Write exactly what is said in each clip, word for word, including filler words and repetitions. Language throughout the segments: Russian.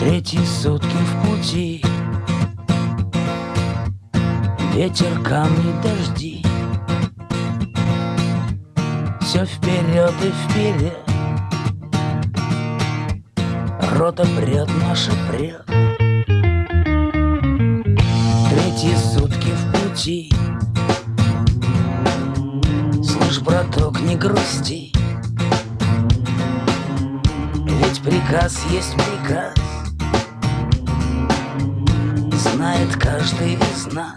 Третьи сутки в пути, ветер, камни, дожди. Все вперед и вперед, рота прет, наша прет. Третьи сутки в пути, слышь, браток, не грусти, ведь приказ есть приказ, знает каждый из нас.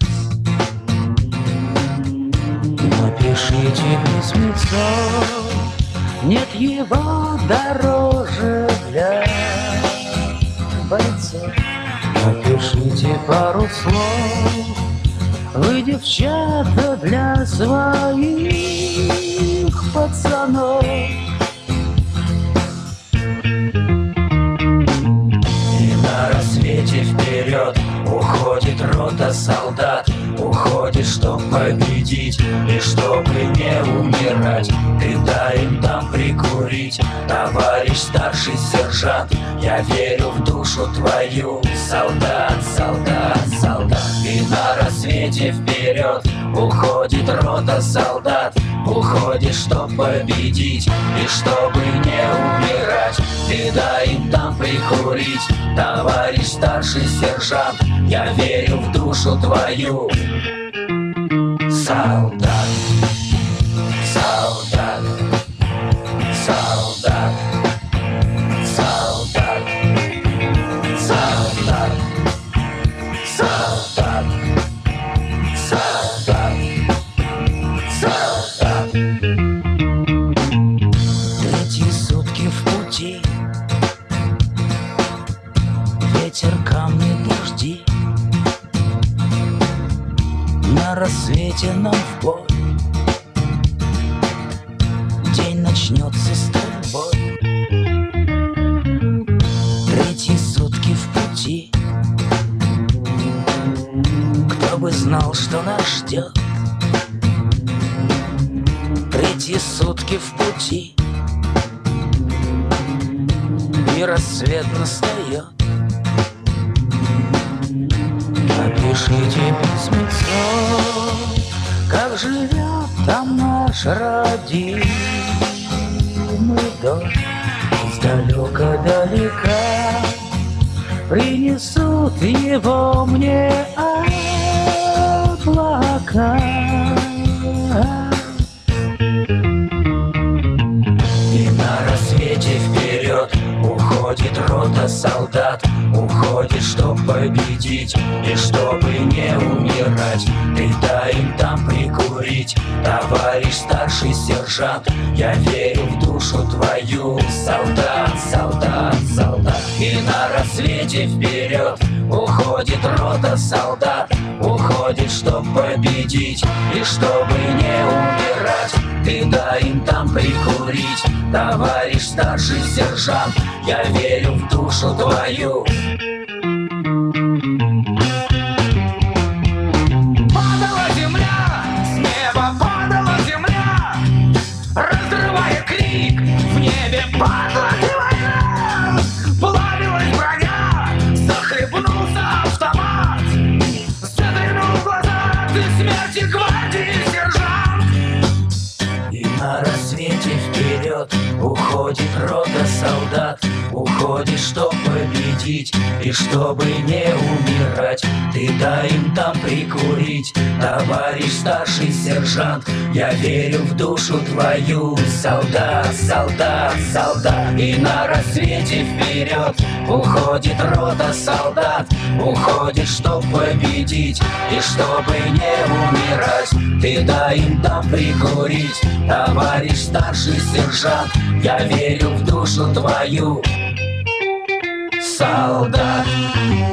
Напишите письмецо, нет его дороже для бойцов. Напишите пару слов, вы, девчата, для своих пацанов. И на рассвете вперед уходит рота солдат, уходит, чтоб победить и чтобы не умирать. Ты дай им там прикурить, товарищ старший сержант. Я верю в душу твою, солдат, солдат, солдат. И на рассвете вперед уходит рота солдат, уходит, чтоб победить и чтобы не умирать. Ты дай им там прикурить, товарищ старший сержант. Я верю в душу твою, солдат, солдат, солдат, солдат, солдат, солдат, солдат, солдат. Третьи сутки в пути, ветер, камни, дожди. На рассвете нам в бой, день начнется с тобой. Третьи сутки в пути, кто бы знал, что нас ждет. Третьи сутки в пути, и рассвет настает. Напишите письмецо, как живет там наш родимый дом. Издалека-далека принесут его мне облака. И на рассвете вперед уходит рота солдат, уходит, чтоб победить и чтобы не умирать. Ты дай им там прикурить, товарищ старший сержант. Я верю в душу твою, солдат, солдат, солдат. И на рассвете вперед уходит рота солдат, уходит, чтоб победить и чтобы не умирать. Ты дай им там прикурить, товарищ старший сержант. Я верю в душу твою. Падала земля, с неба падала земля, разрывая крик, в небе падала война. Плавилась броня, захлебнулся автомат, затрянул глаза, ты смерти гвардии сержант. И на рассвете вперед уходит рота солдат, уходит, чтоб победить и чтобы не умирать. Ты дай им там прикурить, товарищ старший сержант. Я верю в душу твою, солдат, солдат, солдат. И на рассвете вперед уходит рота солдат, уходит, чтоб победить и чтобы не умирать. Ты дай им там прикурить, товарищ старший сержант. Я верю в душу твою, солдат.